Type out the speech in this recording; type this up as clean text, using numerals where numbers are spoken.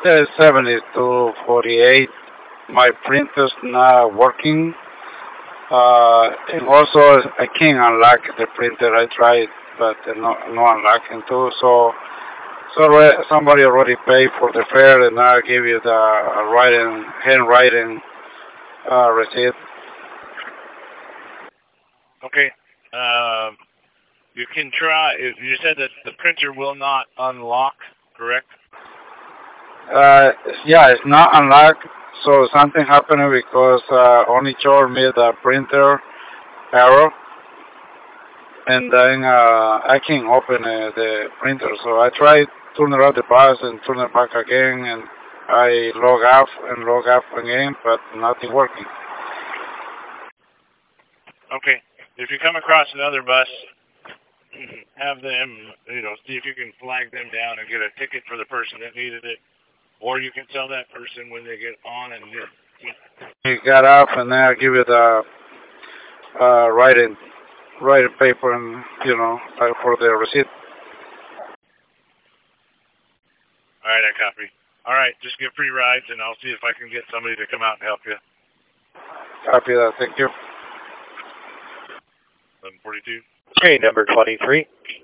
70 to 48. My printer's not working. And also, I can't unlock the printer. I tried, but no unlocking too. So somebody already paid for the fare, and I'll give you the handwriting receipt. Okay. You can try. You said that the printer will not unlock, correct? Uh, yeah, it's not unlocked. So something happened because only showed me the printer error, and then I can't open the printer. So I tried turn around the bus and turn it back again, and I log off again, but nothing working. Okay. If you come across another bus, have them, see if you can flag them down and get a ticket for the person that needed it, or you can tell that person when they get on and get. He got off, and then I give you the writing paper, and for the receipt. All right, I copy. All right, just get free rides, and I'll see if I can get somebody to come out and help you. Copy that. Thank you. 1142. Train number 23.